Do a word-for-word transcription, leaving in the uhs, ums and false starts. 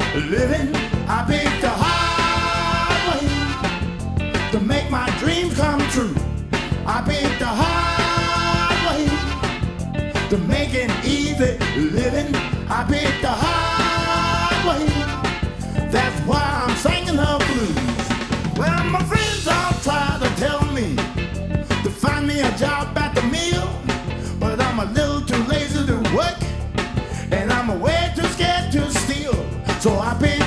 living. I picked the hard way to make my dreams come true. I picked the hard way to make it easy living. I picked the hard way. That's why I'm singing the blues. Well, my friends all try to tell me to find me a job at the mill, but I'm a little too lazy to work, and I'm way too scared to steal. So I picked